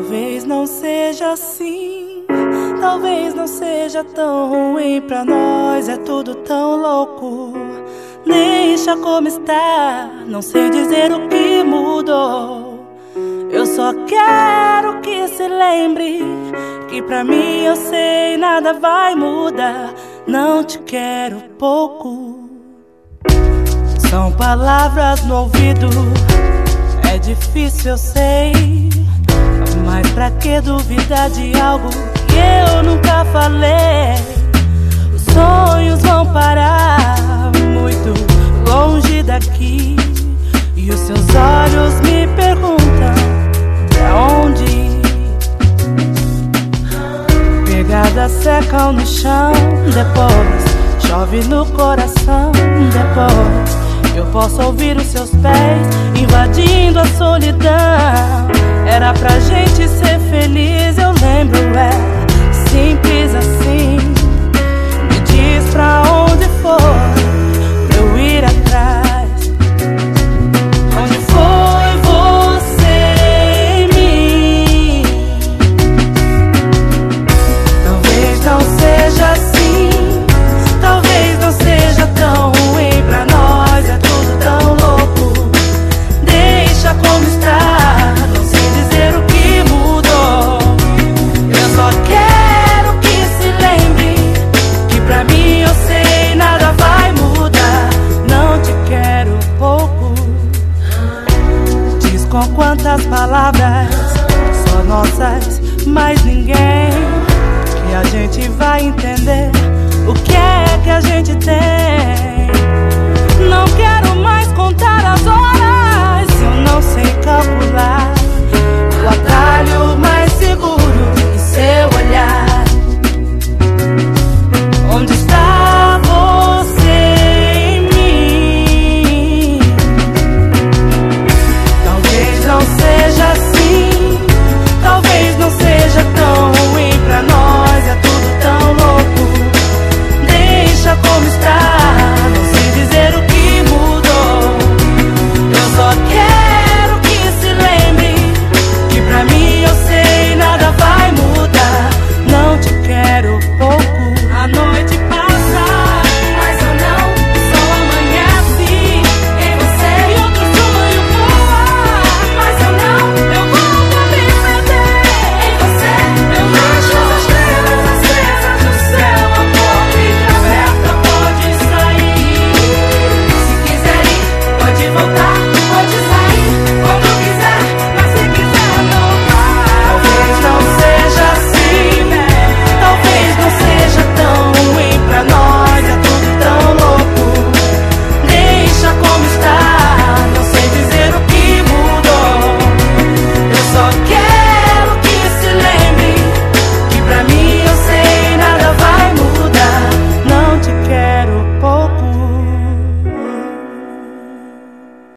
Talvez não seja assim, talvez não seja tão ruim pra nós. É tudo tão louco, deixa como está. Não sei dizer o que mudou. Eu só quero que se lembre que pra mim eu sei nada vai mudar. Não te quero pouco. São palavras no ouvido, é difícil eu sei, mas pra que duvidar de algo que eu nunca falei? Os sonhos vão parar muito longe daqui, e os seus olhos me perguntam pra onde ir. Pegadas secam no chão, depois chove no coração, depois eu posso ouvir os seus pés invadindo a solidão. Era pra gente ser feliz, eu lembro, é simples assim. Me diz pra onde for, pra eu ir atrás. Onde foi você em mim? Talvez não seja assim, talvez não seja tão ruim pra nós. É tudo tão louco, deixa como está. Não sei dizer o que mudou. Eu só quero que se lembre que pra mim eu sei nada vai mudar. Não te quero pouco. Diz com quantas palavras só nossas, mais ninguém, que a gente vai entender o que é que a gente tem. Não quero mais contar as horas, eu não sei calcular.